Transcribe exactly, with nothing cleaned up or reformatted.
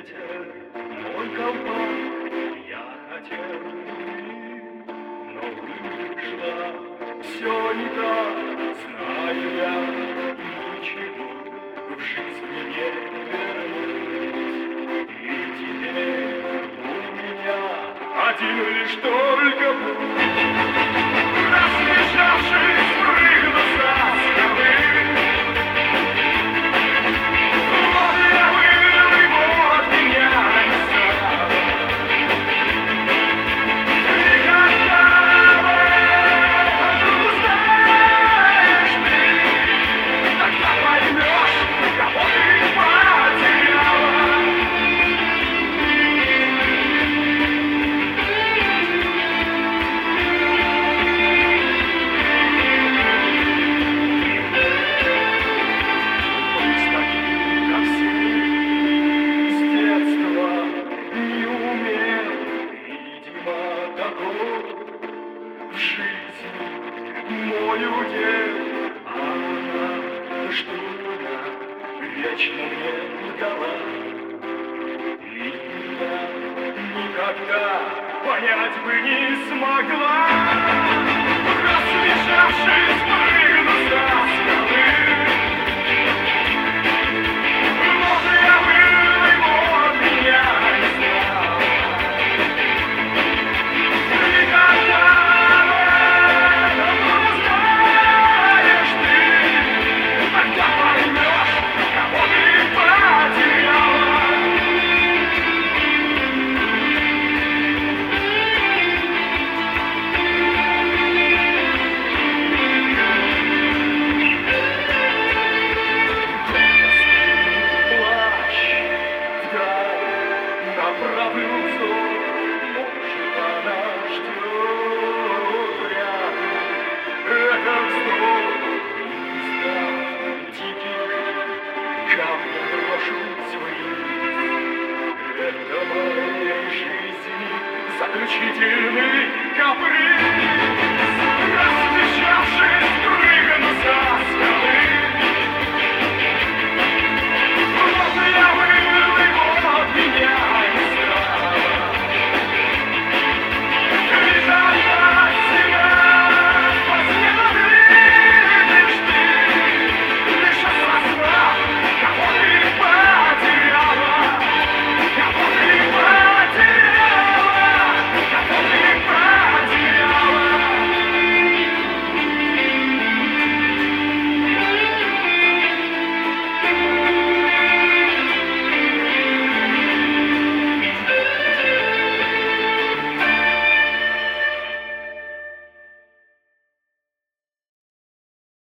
ветер, мой колпак, я хотел любви, но вышло все не так, знаю я, ничего в жизни не вернуть. И теперь у меня один лишь только путь, разбежавшись, прыгну со скалы. Мой удел, а она, что она вечно мне дала. И я никогда понять бы не смогла, разбежавшись, прыгну со скалы. Вот я был, и вот меня не знал. Никогда. Направлю взор, может, она ждет рядом. Это вздох, издав дикий камни брошусь вниз. Это моей жизни заключительный каприз.